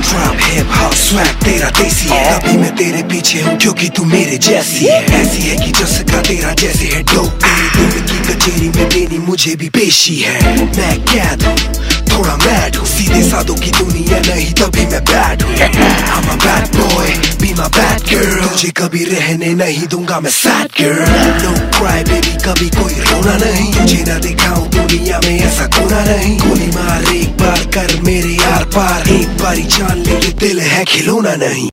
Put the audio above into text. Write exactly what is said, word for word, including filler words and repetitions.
Trap hip hop swag तेरा देसी है, तभी मैं तेरे पीछे हूँ क्योंकि तू मेरे जैसी है। ऐसी है कि जसका तेरा जैसे है डोप, तेरे दिल की कचेरी में देनी मुझे भी पेशी है। मैं कैद हूँ, थोड़ा मैड हूँ, सीधे साधों की दुनिया नहीं तभी मैं बैड हूँ। I'm a bad boy, be my bad girl, तुझे कभी रहने नहीं दूंगा मैं sad girl। No cry baby, कभी कोई रोना नहीं, तुझे ना दिखाऊं दुनिया में ऐसा कोना नहीं। गोली मार एक बार कर मेरे यार पार, एक बारी जान ले ये दिल है खिलौना नहीं।